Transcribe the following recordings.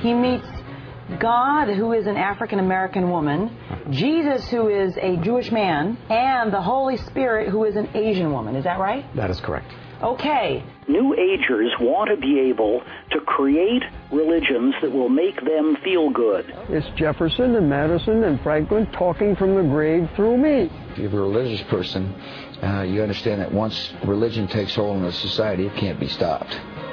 He meets God, who is an African-American woman, Jesus, who is a Jewish man, and the Holy Spirit, who is an Asian woman. Is that right? That is correct. Okay. New Agers want to be able to create religions that will make them feel good. It's Jefferson and Madison and Franklin talking from the grave through me. If you're a religious person, you understand that once religion takes hold in a society, it can't be stopped.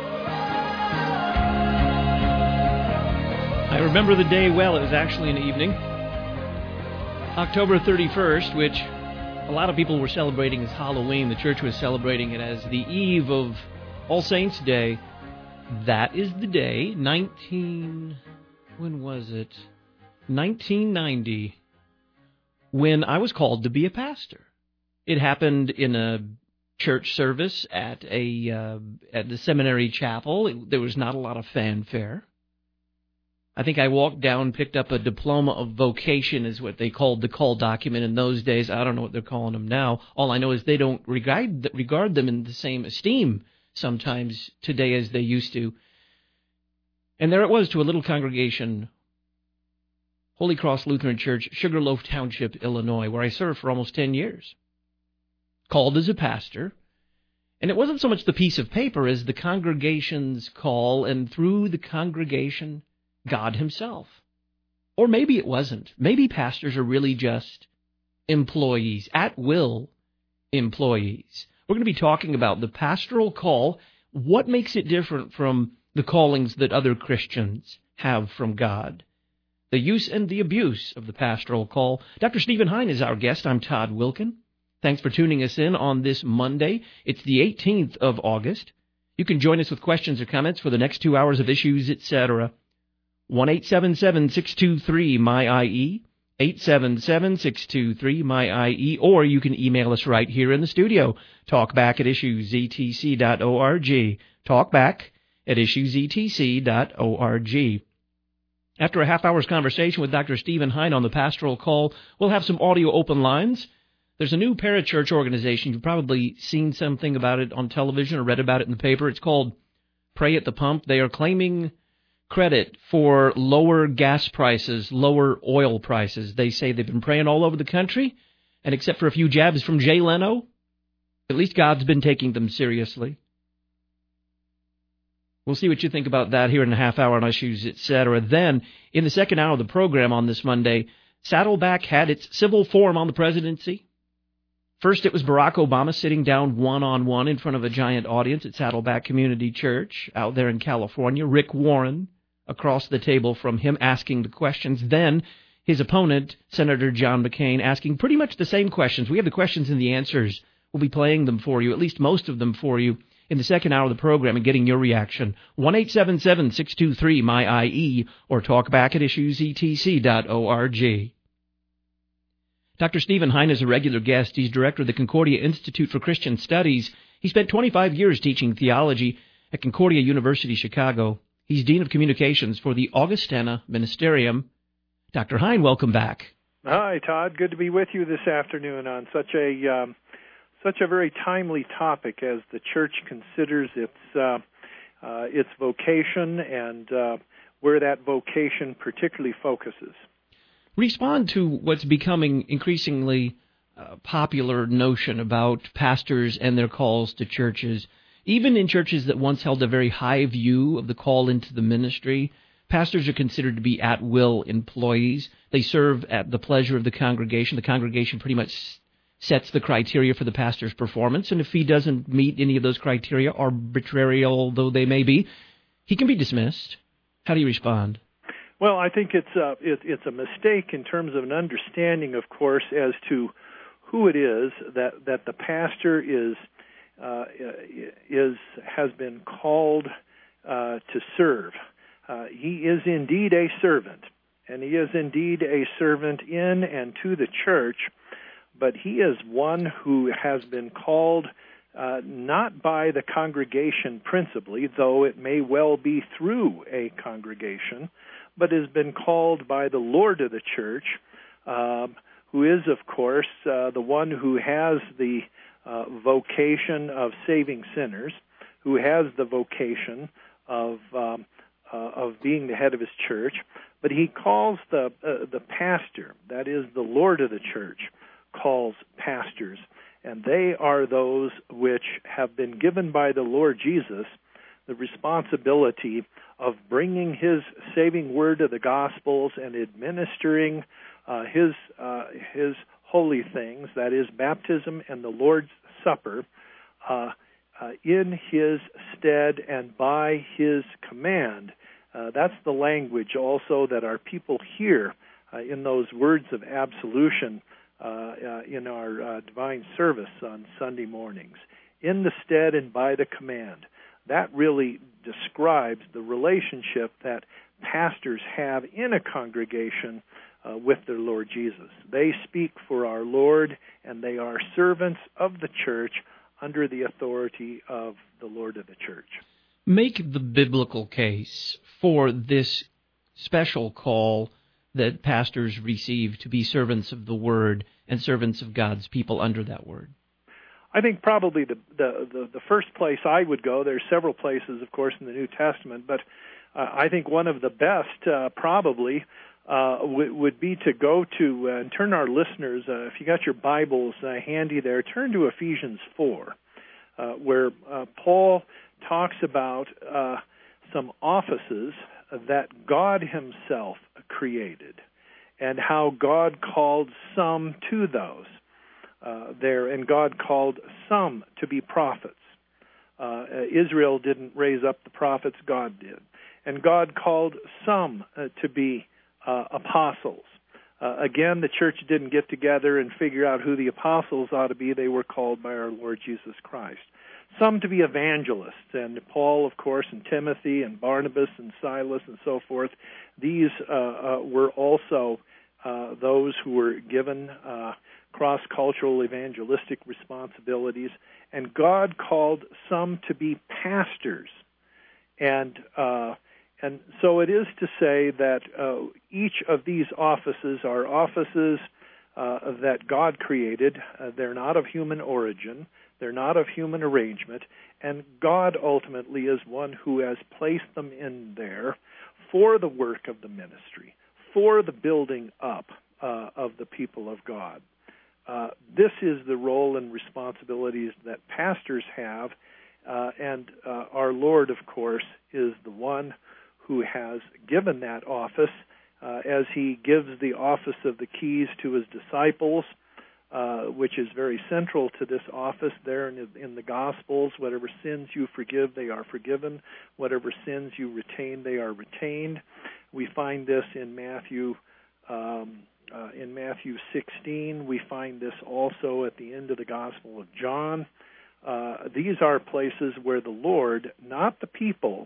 I remember the day well. It was actually an evening, October 31st, which a lot of people were celebrating as Halloween. The church was celebrating it as the eve of All Saints' Day. That is the day, when was it? 1990, when I was called to be a pastor. It happened in a church service at the seminary chapel. There was not a lot of fanfare. I think I walked down, picked up a diploma of vocation, is what they called the call document in those days. I don't know what they're calling them now. All I know is they don't regard them in the same esteem sometimes today as they used to. And there it was, to a little congregation, Holy Cross Lutheran Church, Sugarloaf Township, Illinois, where I served for almost 10 years. Called as a pastor. And it wasn't so much the piece of paper as the congregation's call, and through the congregation, God himself. Or maybe it wasn't. Maybe pastors are really just employees, at-will employees. We're going to be talking about the pastoral call, what makes it different from the callings that other Christians have from God, the use and the abuse of the pastoral call. Dr. Stephen Hein is our guest. I'm Todd Wilkin. Thanks for tuning us in on this Monday. It's the 18th of August. You can join us with questions or comments for the next 2 hours of Issues, etc. 1-877-623-MY-IE, 877-623-MY-IE, or you can email us right here in the studio, talkback@issuesetc.org, talkback@issuesetc.org. After a half-hour's conversation with Dr. Stephen Hein on the pastoral call, we'll have some audio open lines. There's a new parachurch organization. You've probably seen something about it on television or read about it in the paper. It's called Pray at the Pump. They are claiming credit for lower gas prices, lower oil prices. They say they've been praying all over the country, and except for a few jabs from Jay Leno, at least God's been taking them seriously. We'll see what you think about that here in a half hour on Issues, etc. Then, in the second hour of the program on this Monday, Saddleback had its civil forum on the presidency. First, it was Barack Obama sitting down one-on-one in front of a giant audience at Saddleback Community Church out there in California. Rick Warren across the table from him asking the questions. Then his opponent, Senator John McCain, asking pretty much the same questions. We have the questions and the answers. We'll be playing them for you, at least most of them for you, in the second hour of the program and getting your reaction. 1-877-623-MY-IE or talkback@issuesetc.org. Dr. Stephen Hein is a regular guest. He's director of the Concordia Institute for Christian Studies. He spent 25 years teaching theology at Concordia University, Chicago. He's Dean of Communications for the Augustana Ministerium. Dr. Hein, welcome back. Hi, Todd. Good to be with you this afternoon on such a very timely topic as the church considers its vocation and where that vocation particularly focuses. Respond to what's becoming increasingly popular notion about pastors and their calls to churches. Even in churches that once held a very high view of the call into the ministry, pastors are considered to be at-will employees. They serve at the pleasure of the congregation. The congregation pretty much sets the criteria for the pastor's performance, and if he doesn't meet any of those criteria, arbitrary though they may be, he can be dismissed. How do you respond? Well, I think it's a mistake in terms of an understanding, of course, as to who it is that the pastor has been called to serve. He is indeed a servant, and he is indeed a servant in and to the church, but he is one who has been called not by the congregation principally, though it may well be through a congregation, but has been called by the Lord of the church, who is, of course, the one who has the vocation of saving sinners, who has the vocation of of being the head of his church, but he calls the pastor, that is the Lord of the church, calls pastors, and they are those which have been given by the Lord Jesus the responsibility of bringing his saving word of the Gospels and administering his holy things, that is baptism and the Lord's Supper, in his stead and by his command. That's the language also that our people hear in those words of absolution in our divine service on Sunday mornings. In the stead and by the command. That really describes the relationship that pastors have in a congregation with their Lord Jesus. They speak for our Lord, and they are servants of the church under the authority of the Lord of the church. Make the biblical case for this special call that pastors receive to be servants of the Word and servants of God's people under that Word. I think probably the first place I would go, there's several places, of course, in the New Testament, but I think one of the best probably would be to go to, and turn our listeners, if you got your Bibles handy there, turn to Ephesians 4, where Paul talks about some offices that God himself created and how God called some to those. And God called some to be prophets. Israel didn't raise up the prophets, God did. And God called some to be apostles. Again, the church didn't get together and figure out who the apostles ought to be. They were called by our Lord Jesus Christ. Some to be evangelists, and Paul, of course, and Timothy, and Barnabas, and Silas, and so forth. These were also those who were given cross-cultural evangelistic responsibilities, and God called some to be pastors. And so it is to say that each of these offices are offices that God created. They're not of human origin. They're not of human arrangement. And God ultimately is one who has placed them in there for the work of the ministry, for the building up of the people of God. This is the role and responsibilities that pastors have, and our Lord, of course, is the one who has given that office, as he gives the office of the keys to his disciples, which is very central to this office there in the Gospels. Whatever sins you forgive, they are forgiven. Whatever sins you retain, they are retained. We find this in Matthew 16. We find this also at the end of the Gospel of John. These are places where the Lord, not the people,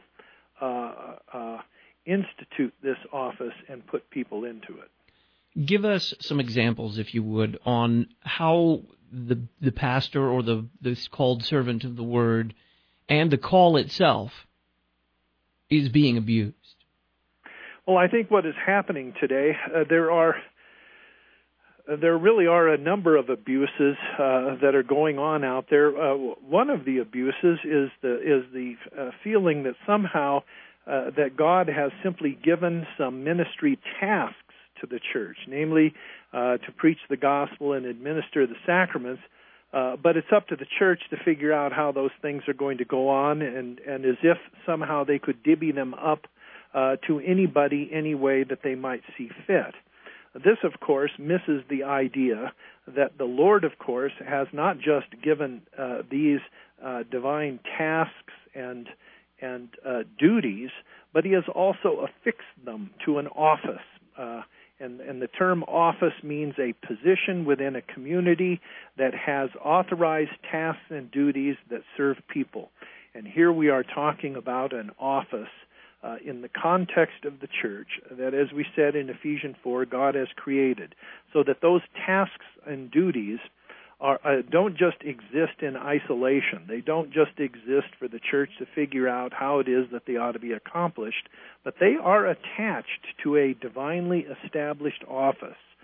institute this office and put people into it. Give us some examples, if you would, on how the pastor or this called servant of the Word and the call itself is being abused. Well, I think what is happening today, there really are a number of abuses that are going on out there. One of the abuses is the feeling that somehow that God has simply given some ministry tasks to the church, namely to preach the gospel and administer the sacraments, but it's up to the church to figure out how those things are going to go on, and as if somehow they could divvy them up to anybody any way that they might see fit. This, of course, misses the idea that the Lord, of course, has not just given these divine tasks and duties, but he has also affixed them to an office. And the term office means a position within a community that has authorized tasks and duties that serve people. And here we are talking about an office in the context of the church that, as we said in Ephesians 4, God has created, so that those tasks and duties don't just exist in isolation. They don't just exist for the church to figure out how it is that they ought to be accomplished, but they are attached to a divinely established office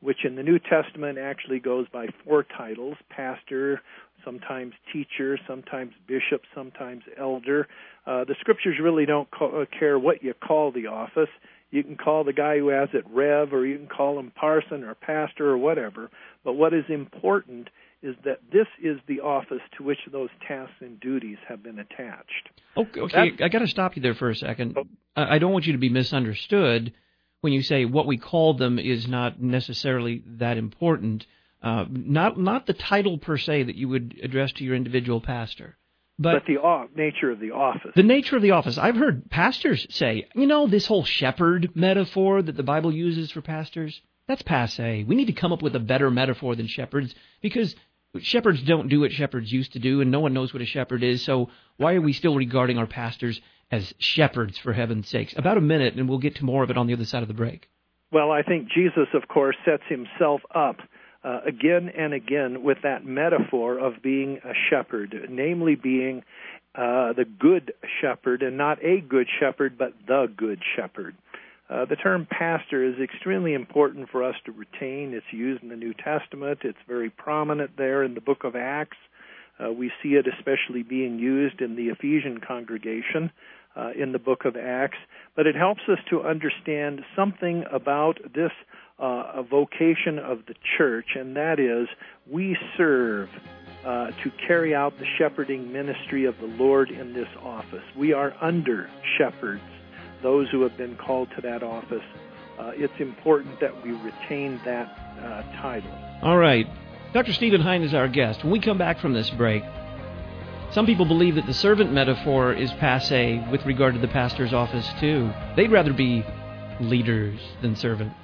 which in the New Testament actually goes by 4 titles: pastor, sometimes teacher, sometimes bishop, sometimes elder. The Scriptures really don't care what you call the office. You can call the guy who has it Rev, or you can call him parson or pastor or whatever. But what is important is that this is the office to which those tasks and duties have been attached. Okay, I got to stop you there for a second. I don't want you to be misunderstood when you say what we call them is not necessarily that important. Not the title per se that you would address to your individual pastor. But the nature of the office. The nature of the office. I've heard pastors say, this whole shepherd metaphor that the Bible uses for pastors, that's passé. We need to come up with a better metaphor than shepherds, because shepherds don't do what shepherds used to do, and no one knows what a shepherd is, so why are we still regarding our pastors as shepherds, for heaven's sakes? About a minute, and we'll get to more of it on the other side of the break. Well, I think Jesus, of course, sets himself up again and again with that metaphor of being a shepherd, namely being the good shepherd, and not a good shepherd, but the good shepherd. The term pastor is extremely important for us to retain. It's used in the New Testament. It's very prominent there in the book of Acts. We see it especially being used in the Ephesian congregation in the book of Acts. But it helps us to understand something about this a vocation of the church, and that is we serve to carry out the shepherding ministry of the Lord in this office. We are under shepherds, those who have been called to that office. It's important that we retain that title. All right. Dr. Stephen Hein is our guest. When we come back from this break, some people believe that the servant metaphor is passé with regard to the pastor's office, too. They'd rather be leaders than servants.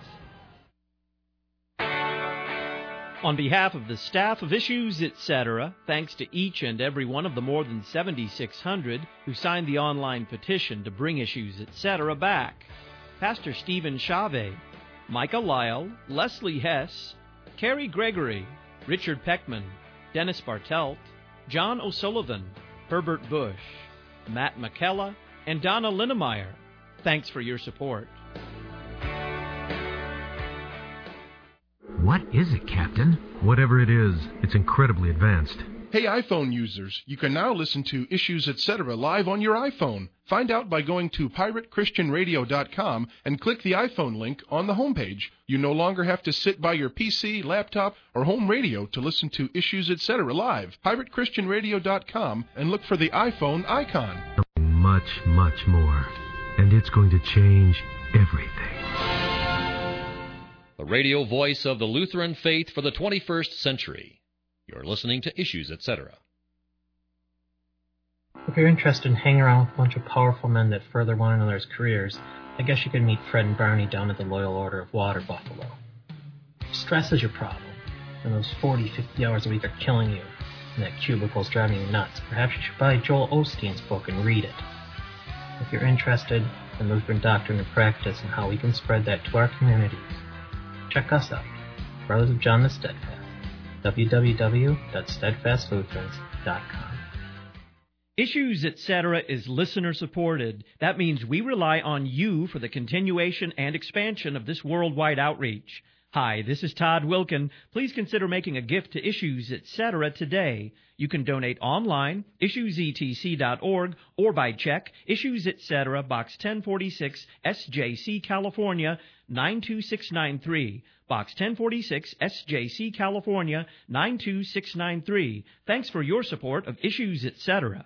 On behalf of the staff of Issues, Etc., thanks to each and every one of the more than 7,600 who signed the online petition to bring Issues, Etc. back. Pastor Stephen Chavez, Micah Lyle, Leslie Hess, Carrie Gregory, Richard Peckman, Dennis Bartelt, John O'Sullivan, Herbert Bush, Matt McKella, and Donna Linnemeyer. Thanks for your support. What is it, Captain? Whatever it is, it's incredibly advanced. Hey iPhone users, you can now listen to Issues Etc. live on your iPhone. Find out by going to piratechristianradio.com and click the iPhone link on the homepage. You no longer have to sit by your PC, laptop, or home radio to listen to Issues Etc. live. piratechristianradio.com and look for the iPhone icon. Much, much more. And it's going to change everything. The radio voice of the Lutheran faith for the 21st century. You're listening to Issues, Etc. If you're interested in hanging around with a bunch of powerful men that further one another's careers, I guess you could meet Fred and Barney down at the Loyal Order of Water Buffalo. If stress is your problem, and those 40, 50 hours a week are killing you, and that cubicle's driving you nuts, perhaps you should buy Joel Osteen's book and read it. If you're interested in Lutheran doctrine and practice and how we can spread that to our communities, check us out, Brothers of John the Steadfast, www.steadfastlutherans.com. Issues, Etc. is listener-supported. That means we rely on you for the continuation and expansion of this worldwide outreach. Hi, this is Todd Wilkin. Please consider making a gift to Issues, Etc. today. You can donate online, issuesetc.org, or by check, Issues, Etc., Box 1046, SJC, California, 92693. Box 1046, SJC, California, 92693. Thanks for your support of Issues, Etc.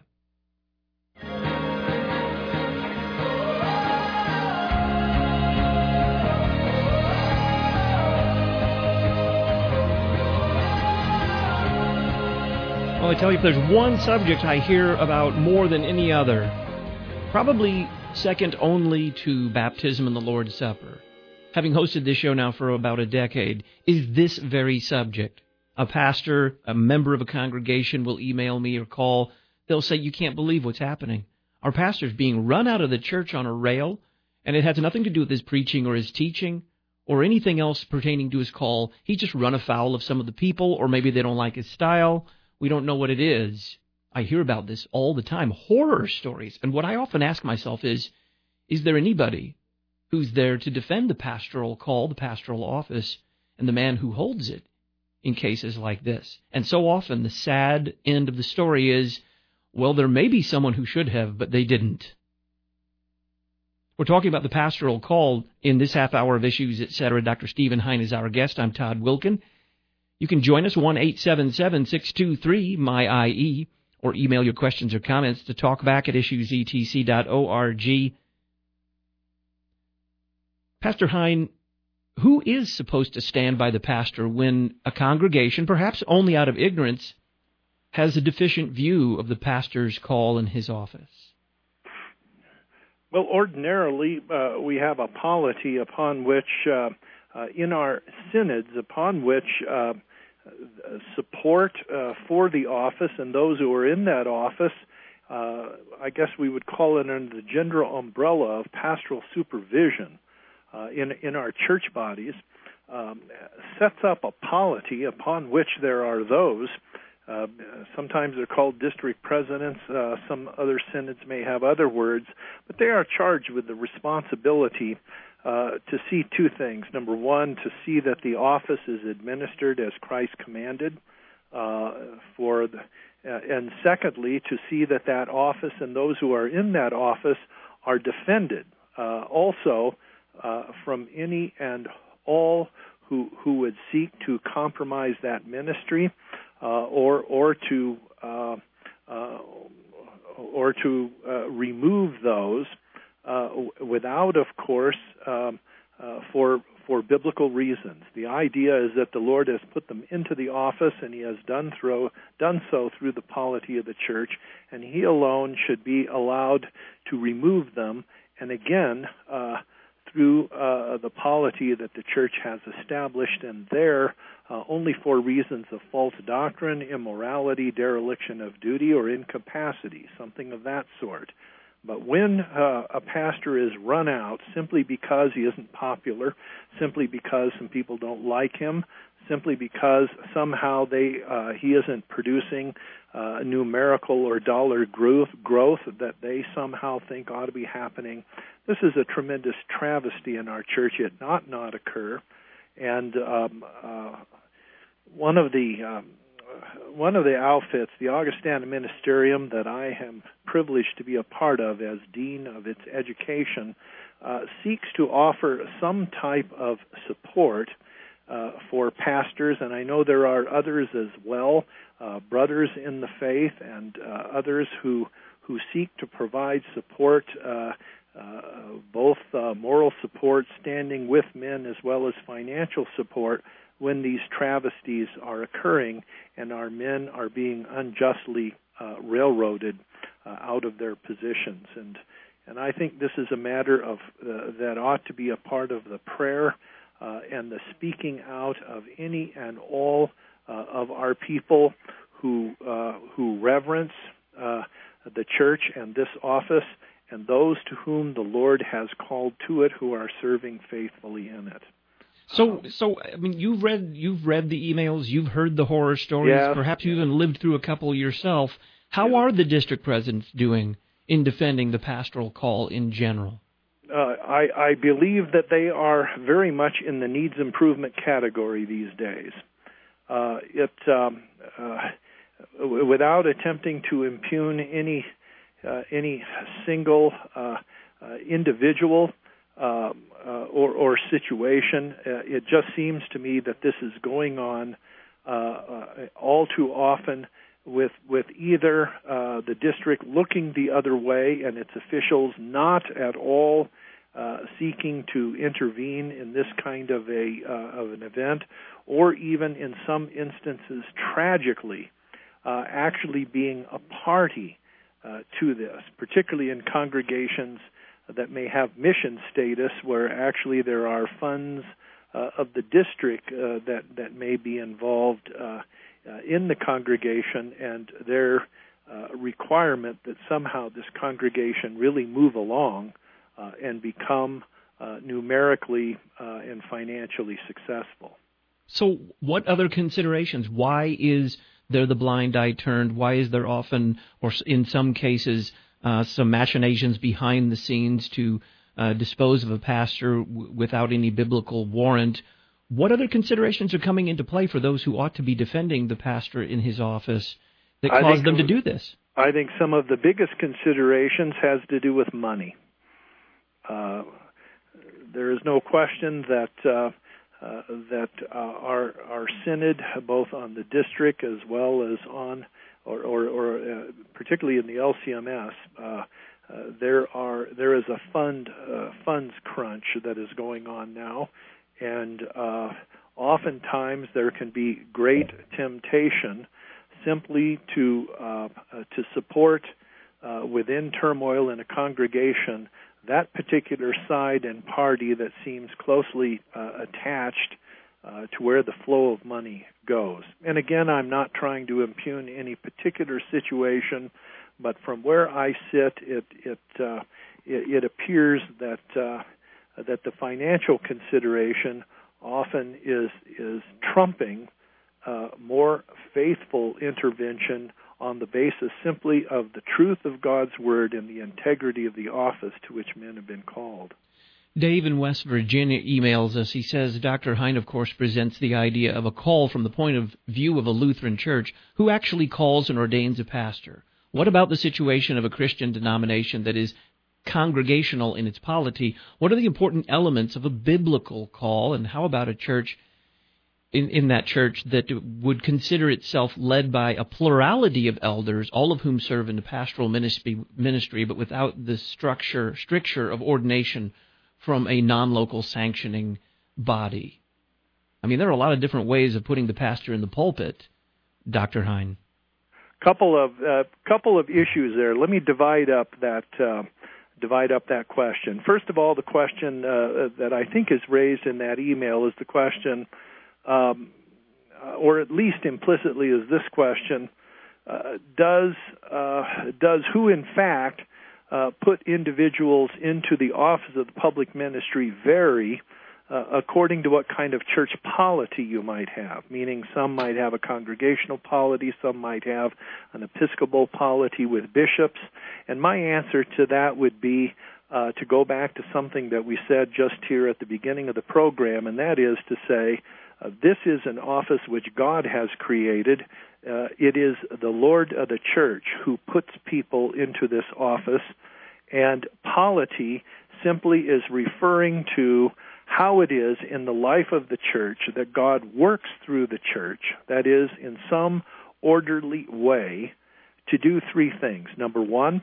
Well, I tell you, if there's one subject I hear about more than any other, probably second only to baptism and the Lord's Supper, having hosted this show now for about a decade, is this very subject. A pastor, a member of a congregation will email me or call. They'll say, you can't believe what's happening. Our pastor's being run out of the church on a rail, and it has nothing to do with his preaching or his teaching or anything else pertaining to his call. He just run afoul of some of the people, or maybe they don't like his style. We don't know what it is. I hear about this all the time, horror stories. And what I often ask myself is there anybody who's there to defend the pastoral call, the pastoral office? and the man who holds it in cases like this. And so often the sad end of the story is, well, there may be someone who should have, but they didn't. We're talking about the pastoral call in this half hour of Issues, Etc. Dr. Stephen Hein is our guest. I'm Todd Wilken. You can join us, 1-877-623-MY-IE, or email your questions or comments to talkback@issuesetc.org. Pastor Hein, who is supposed to stand by the pastor when a congregation, perhaps only out of ignorance, has a deficient view of the pastor's call in his office? Well, ordinarily, we have a polity upon which, in our synods, upon which support for the office and those who are in that office, I guess we would call it under the general umbrella of pastoral supervision in our church bodies, sets up a polity upon which there are those. Sometimes they're called district presidents. Some other synods may have other words, but they are charged with the responsibility to see two things. Number one, to see that the office is administered as Christ commanded, and secondly, to see that that office and those who are in that office are defended also from any and all who would seek to compromise that ministry or to remove those without, of course, for biblical reasons. The idea is that the Lord has put them into the office, and He has done so through the polity of the church, and He alone should be allowed to remove them. And again, through the polity that the church has established, and there only for reasons of false doctrine, immorality, dereliction of duty, or incapacity, something of that sort. But when a pastor is run out simply because he isn't popular, simply because some people don't like him, simply because somehow he isn't producing numerical or dollar growth that they somehow think ought to be happening, this is a tremendous travesty in our church. It ought not occur. And one of the outfits, the Augustana Ministerium, that I am privileged to be a part of as dean of its education, seeks to offer some type of support for pastors, and I know there are others as well, brothers in the faith and others who seek to provide support, both moral support, standing with men, as well as financial support when these travesties are occurring and our men are being unjustly railroaded out of their positions. And I think this is a matter of that ought to be a part of the prayer and the speaking out of any and all of our people who reverence the church and this office, and those to whom the Lord has called to it, who are serving faithfully in it. So I mean, you've read the emails, you've heard the horror stories, yes. Perhaps you even lived through a couple yourself. How are the district presidents doing in defending the pastoral call in general? I believe that they are very much in the needs improvement category these days. Without attempting to impugn any single individual or situation, it just seems to me that this is going on all too often with either the district looking the other way and its officials not at all seeking to intervene in this kind of an event, or even in some instances tragically actually being a party to this, particularly in congregations that may have mission status, where actually there are funds of the district that may be involved in the congregation, and their requirement that somehow this congregation really move along and become numerically and financially successful. So what other considerations? Why is there the blind eye turned? Why is there often, or in some cases, some machinations behind the scenes to dispose of a pastor without any biblical warrant? What other considerations are coming into play for those who ought to be defending the pastor in his office that cause them to do this? I think some of the biggest considerations has to do with money. There is no question that our synod, both on the district as well as on, or particularly in the LCMS, there is a funds crunch that is going on now, and oftentimes there can be great temptation simply to support within turmoil in a congregation that particular side and party that seems closely attached to where the flow of money goes. And again, I'm not trying to impugn any particular situation, but from where I sit, it appears that the financial consideration often is trumping more faithful intervention on the basis simply of the truth of God's Word and the integrity of the office to which men have been called. Dave in West Virginia emails us. He says, Dr. Hein, of course, presents the idea of a call from the point of view of a Lutheran church. Who actually calls and ordains a pastor? What about the situation of a Christian denomination that is congregational in its polity? What are the important elements of a biblical call, and how about a church in that church that would consider itself led by a plurality of elders, all of whom serve in the pastoral ministry, but without the stricture of ordination from a non-local sanctioning body? I mean, there are a lot of different ways of putting the pastor in the pulpit, Dr. Hein. Couple of issues there. Let me divide up that question. First of all, the question that I think is raised in that email is the question, or at least implicitly is this question: does who in fact put individuals into the office of the public ministry vary according to what kind of church polity you might have? Meaning, some might have a congregational polity, some might have an episcopal polity with bishops. And my answer to that would be to go back to something that we said just here at the beginning of the program, and that is to say, this is an office which God has created. It is the Lord of the church who puts people into this office, and polity simply is referring to how it is in the life of the church that God works through the church, that is, in some orderly way, to do three things. Number one,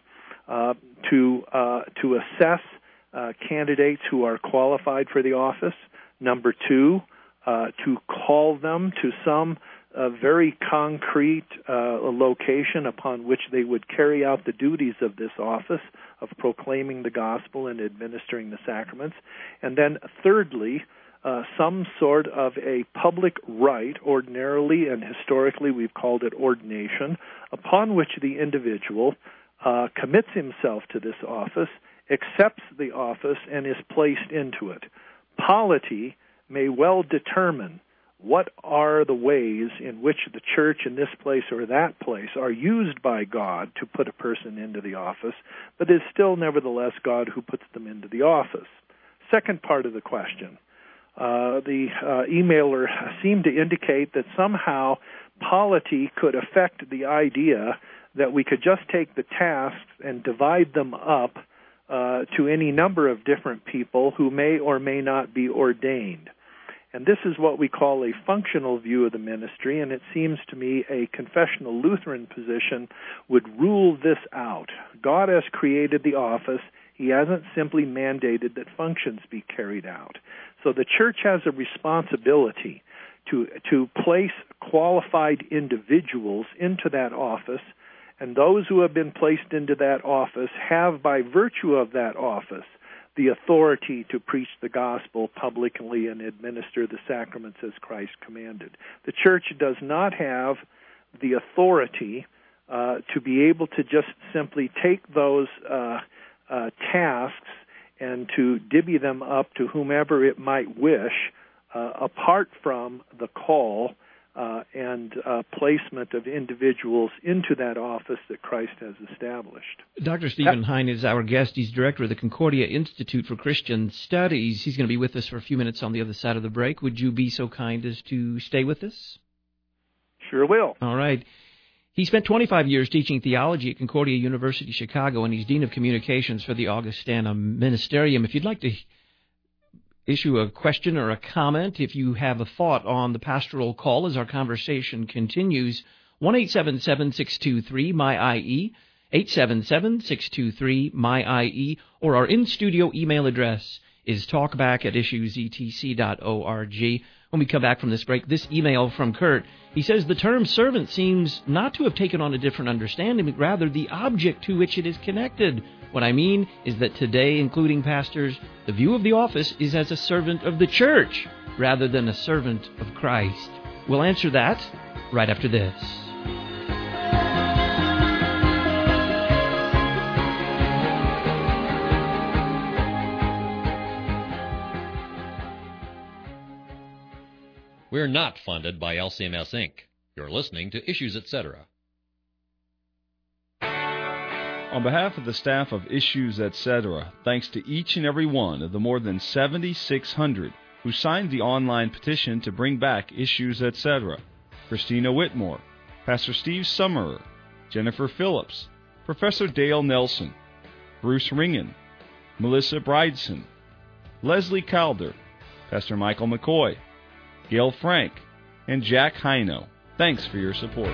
to assess candidates who are qualified for the office. Number two, to call them to some very concrete location upon which they would carry out the duties of this office of proclaiming the gospel and administering the sacraments. And then thirdly, some sort of a public rite, ordinarily and historically we've called it ordination, upon which the individual commits himself to this office, accepts the office, and is placed into it. Polity may well determine what are the ways in which the church in this place or that place are used by God to put a person into the office, but it is still nevertheless God who puts them into the office. Second part of the question, the emailer seemed to indicate that somehow polity could affect the idea that we could just take the tasks and divide them up to any number of different people who may or may not be ordained. And this is what we call a functional view of the ministry, and it seems to me a confessional Lutheran position would rule this out. God has created the office. He hasn't simply mandated that functions be carried out. So the church has a responsibility to place qualified individuals into that office, and those who have been placed into that office have, by virtue of that office, the authority to preach the gospel publicly and administer the sacraments as Christ commanded. The church does not have the authority to be able to just simply take those tasks and to divvy them up to whomever it might wish, apart from the call and placement of individuals into that office that Christ has established. Dr. Stephen Hein is our guest. He's director of the Concordia Institute for Christian Studies. He's going to be with us for a few minutes on the other side of the break. Would you be so kind as to stay with us? Sure will. All right. He spent 25 years teaching theology at Concordia University, Chicago, and he's Dean of Communications for the Augustana Ministerium. If you'd like to issue a question or a comment, if you have a thought on the pastoral call as our conversation continues, 1-877-623-MY-IE, 877-623-MY-IE, or our in-studio email address is talkback@issuesetc.org. When we come back from this break, this email from Kurt, he says the term servant seems not to have taken on a different understanding, but rather the object to which it is connected. What I mean is that today, including pastors, the view of the office is as a servant of the church rather than a servant of Christ. We'll answer that right after this. We're not funded by LCMS, Inc. You're listening to Issues Etc. On behalf of the staff of Issues Etc., thanks to each and every one of the more than 7,600 who signed the online petition to bring back Issues Etc. Christina Whitmore, Pastor Steve Summerer, Jennifer Phillips, Professor Dale Nelson, Bruce Ringen, Melissa Brideson, Leslie Calder, Pastor Michael McCoy, Gail Frank, and Jack Heino. Thanks for your support.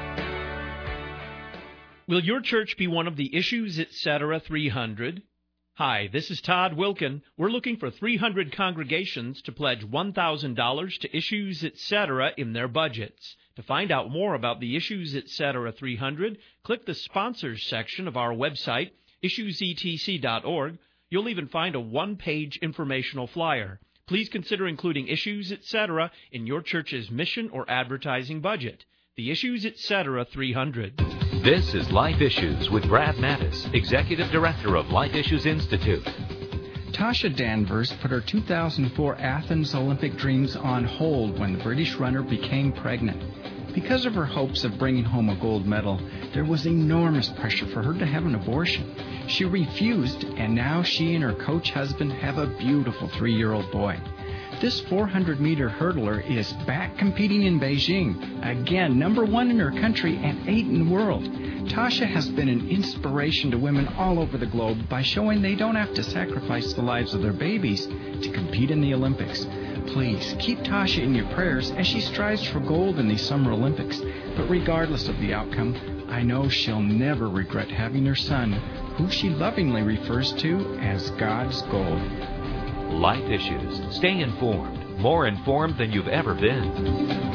Will your church be one of the Issues Etc. 300? Hi, this is Todd Wilkin. We're looking for 300 congregations to pledge $1,000 to Issues Etc. in their budgets. To find out more about the Issues Etc. 300, click the Sponsors section of our website, issuesetc.org. You'll even find a one-page informational flyer. Please consider including Issues Etc. in your church's mission or advertising budget. The Issues Etc. 300. This is Life Issues with Brad Mattis, Executive Director of Life Issues Institute. Tasha Danvers put her 2004 Athens Olympic dreams on hold when the British runner became pregnant. Because of her hopes of bringing home a gold medal, there was enormous pressure for her to have an abortion. She refused, and now she and her coach husband have a beautiful 3-year-old boy. This 400-meter hurdler is back competing in Beijing, again #1 in her country and 8 in the world. Tasha has been an inspiration to women all over the globe by showing they don't have to sacrifice the lives of their babies to compete in the Olympics. Please keep Tasha in your prayers as she strives for gold in these Summer Olympics. But regardless of the outcome, I know she'll never regret having her son, who she lovingly refers to as God's gold. Life Issues. Stay informed. More informed than you've ever been.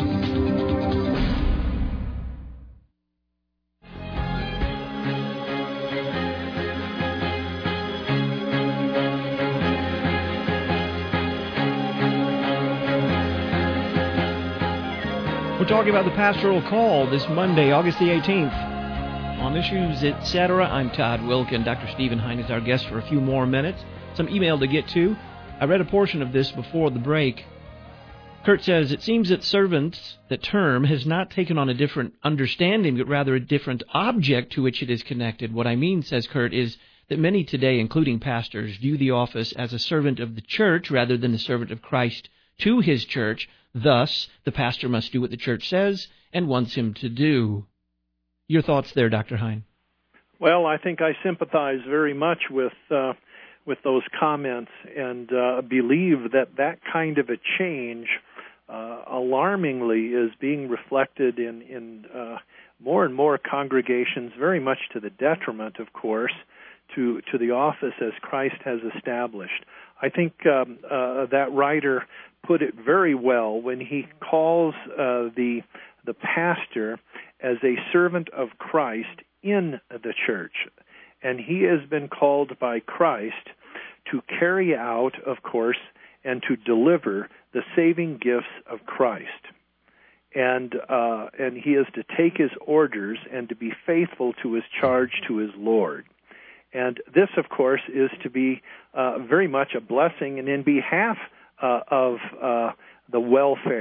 We're talking about the pastoral call this Monday, August the 18th. On Issues Etc., I'm Todd Wilkin. Dr. Stephen Hein is our guest for a few more minutes. Some email to get to. I read a portion of this before the break. Kurt says, it seems that servants, the term, has not taken on a different understanding, but rather a different object to which it is connected. What I mean, says Kurt, is that many today, including pastors, view the office as a servant of the church rather than the servant of Christ to his church. Thus, the pastor must do what the church says and wants him to do. Your thoughts there, Dr. Hein? Well, I think I sympathize very much with those comments and believe that kind of a change, alarmingly, is being reflected in more and more congregations, very much to the detriment, of course, to the office as Christ has established. I think that writer put it very well when he calls the pastor as a servant of Christ in the church. And he has been called by Christ to carry out, of course, and to deliver the saving gifts of Christ. And he is to take his orders and to be faithful to his charge to his Lord. And this, of course, is to be very much a blessing and in behalf of the welfare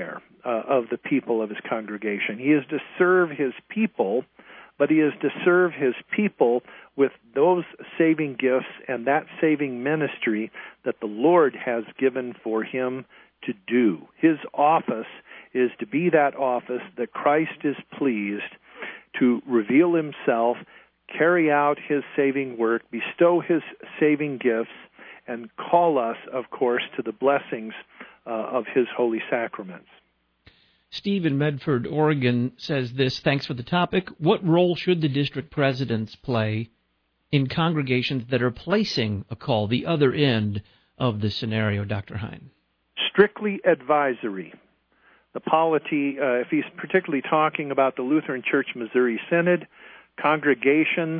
of the people of his congregation. He is to serve his people, but he is to serve his people with those saving gifts and that saving ministry that the Lord has given for him to do. His office is to be that office that Christ is pleased to reveal himself, carry out his saving work, bestow his saving gifts, and call us, of course, to the blessings of his holy sacraments. Steve in Medford, Oregon says this, thanks for the topic. What role should the district presidents play in congregations that are placing a call, the other end of the scenario, Dr. Hine? Strictly advisory. The polity, if he's particularly talking about the Lutheran Church Missouri Synod, congregations,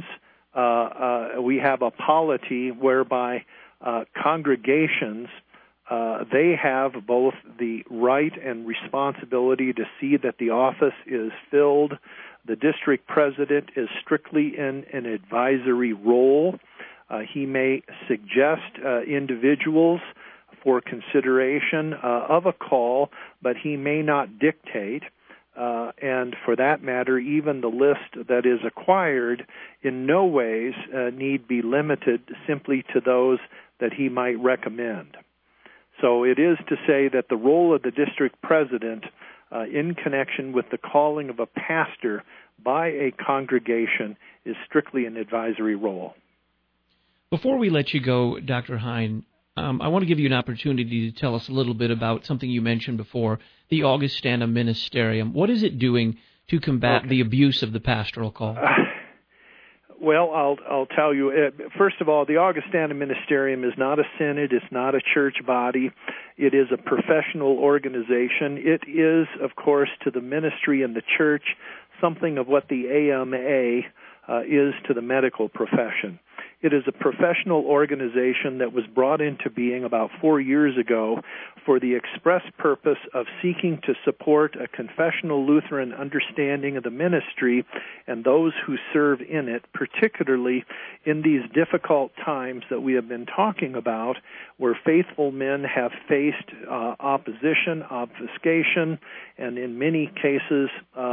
we have a polity whereby congregations, they have both the right and responsibility to see that the office is filled. The district president is strictly in an advisory role. He may suggest individuals for consideration of a call, but he may not dictate. And for that matter, even the list that is acquired in no ways need be limited simply to those that he might recommend. So it is to say that the role of the district president in connection with the calling of a pastor by a congregation is strictly an advisory role. Before we let you go, Dr. Hine, I want to give you an opportunity to tell us a little bit about something you mentioned before, the Augustana Ministerium. What is it doing to combat the abuse of the pastoral call? Well, I'll tell you. First of all, the Augustana Ministerium is not a synod. It's not a church body. It is a professional organization. It is, of course, to the ministry and the church something of what the AMA is to the medical profession. It is a professional organization that was brought into being about 4 years ago for the express purpose of seeking to support a confessional Lutheran understanding of the ministry and those who serve in it, particularly in these difficult times that we have been talking about, where faithful men have faced opposition, obfuscation, and in many cases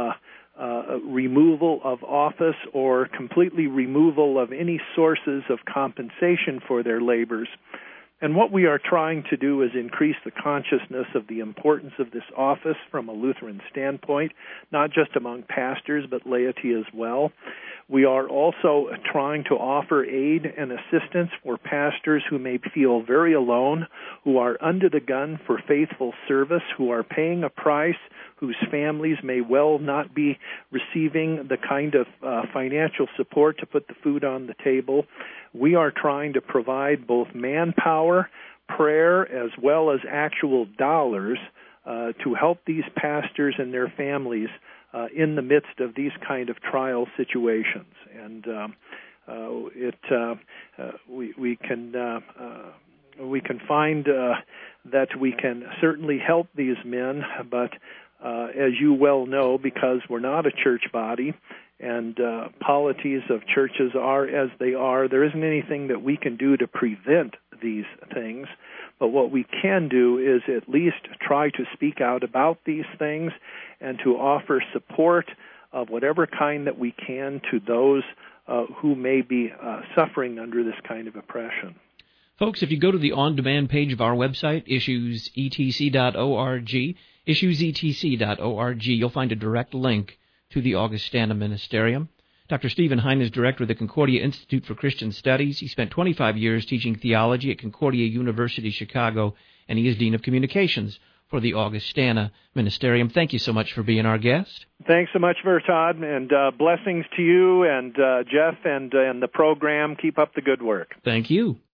removal of office or completely removal of any sources of compensation for their labors. And what we are trying to do is increase the consciousness of the importance of this office from a Lutheran standpoint, not just among pastors, but laity as well. We are also trying to offer aid and assistance for pastors who may feel very alone, who are under the gun for faithful service, who are paying a price, whose families may well not be receiving the kind of financial support to put the food on the table. We are trying to provide both manpower, prayer, as well as actual dollars to help these pastors and their families in the midst of these kind of trial situations. And we can find that we can certainly help these men, but as you well know, because we're not a church body and polities of churches are as they are, there isn't anything that we can do to prevent these things. But what we can do is at least try to speak out about these things and to offer support of whatever kind that we can to those who may be suffering under this kind of oppression. Folks, if you go to the on-demand page of our website, issuesetc.org, issuesetc.org, you'll find a direct link to the Augustana Ministerium. Dr. Stephen Hine is director of the Concordia Institute for Christian Studies. He spent 25 years teaching theology at Concordia University, Chicago, and he is Dean of Communications for the Augustana Ministerium. Thank you so much for being our guest. Thanks so much, Todd, and blessings to you and Jeff and the program. Keep up the good work. Thank you.